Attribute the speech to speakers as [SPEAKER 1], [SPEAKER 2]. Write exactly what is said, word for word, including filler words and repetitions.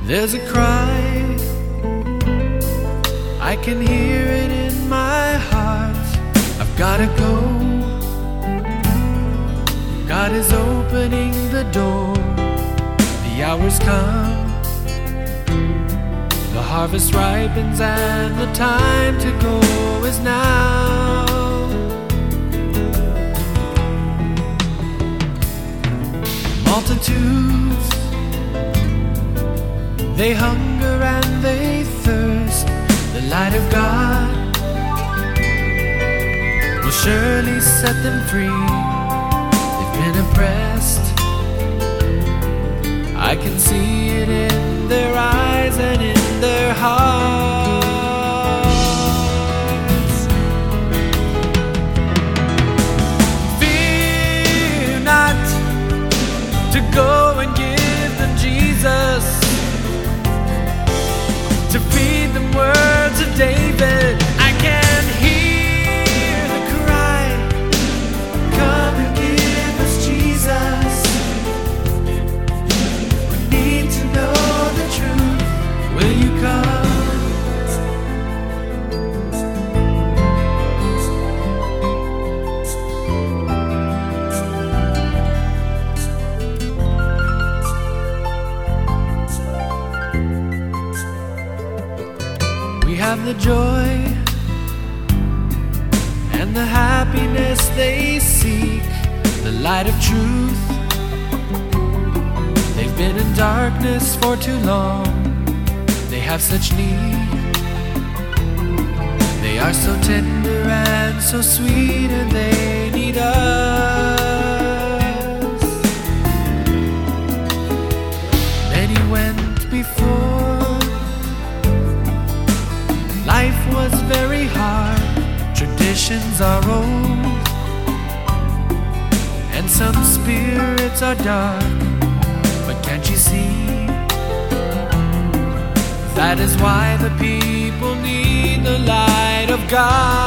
[SPEAKER 1] There's a cry, I can hear it in my heart. I've gotta go, God is opening the door. The hour's come, the harvest ripens, and the time to go is now. Multitudes, they hunger and they thirst. The light of God will surely set them free. They've been oppressed, I can see it in their eyes and in their hearts. Fear not to go and give them Jesus, to feed them words of David. I can hear the cry, come and give us Jesus. We need to know the truth. Will you come? We have the joy and the happiness they seek, the light of truth. They've been in darkness for too long. They have such need. They are so tender and so sweet, and they need us. Many went before. Life was very hard, traditions are old, and some spirits are dark. But can't you see? That is why the people need the light of God.